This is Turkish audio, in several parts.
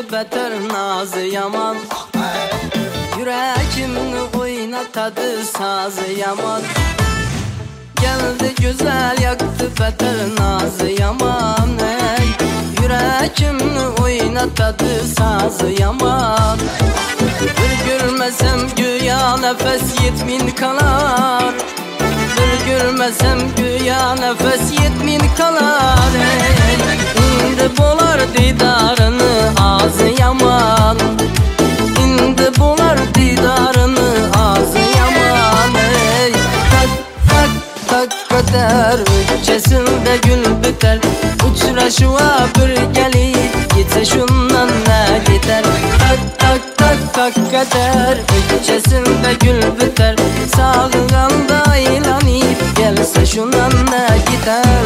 beter nazı yaman. Yüreğimni oynatadı sazı yaman. Geldi güzel yaktı beter nazı yaman. Yüreğimni oynatadı sazı yaman. Bir görmesem güya nefes 7000 kalar. Bir görmesem güya nefes 7000 kalar. İndi bolar didarını ağzı yaman. İndi bolar didarını ağzı yaman. Tak tak tak kader ökçesinde gül biter. Uçraşıva bir gelip gitse şundan ne gider. Tak tak tak tak kader ökçesinde gül biter. Sağlığında ilanip gelse şundan ne gider.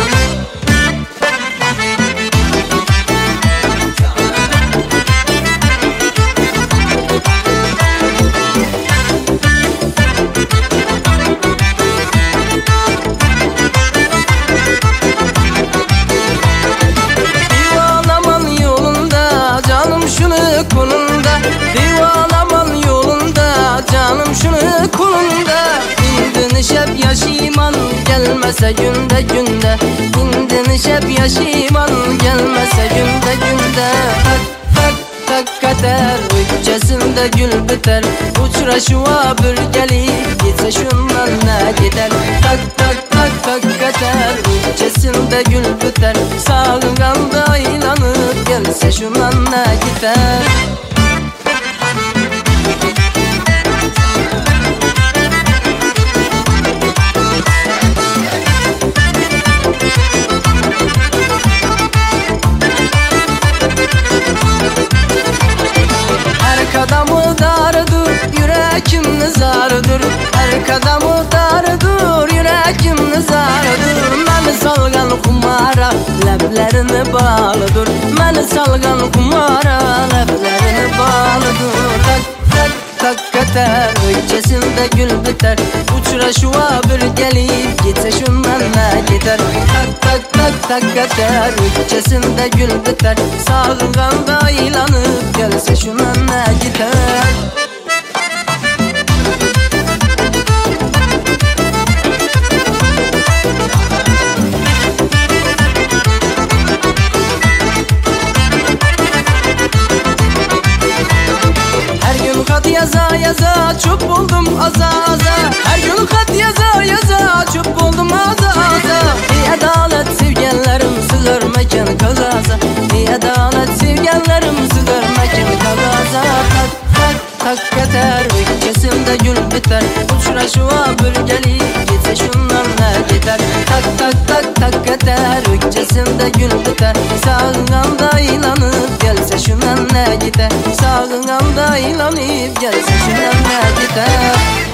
Kulunda divalaman yolunda canım şunu kulunda. İndin şep yaşiman gelmese günde günde. İndin şep yaşiman gelmese günde günde. Tak tak tak kader ökçesinde gül biter. Uçraşıva bir gelip gitse şundan ne gider. Tak tak tak tak kader ökçesinde gül biter. Sağlığında ilanıp gelse şundan ne gider. Arkadamı dardır, yüreğim nizardır. Arkadamı dardır, yüreğim nizardır. Məni salgan kumara, ləblərini bağlıdır. Məni salgan kumara, ləblərini bağlıdır. Tak tak tak kader ökçesinde gül biter. Uçraşıva bir gelip gitse şundan ne gider. Tak tak tak tak kader ökçesinde gül biter. Sağlığında ilanıp gelse şundan ne gider. Kat yaza yaza çok buldum aza aza. Her gün kat yaza yaza çok buldum aza aza. Ey adalet sevgenlerim sığır mekan kazaza. Ey adalet sevgenlerim sığır mekan kazaza. Tak tak tak kader ökçesinde gül biter. Uçraşıva bir gelip gitse şundan ne gider. Tak tak tak tak kader ökçesinde gül biter. Sağlığında ilanıp gelse şundan ne gider. Sağlığında ilanıp gelse şundan ne gider.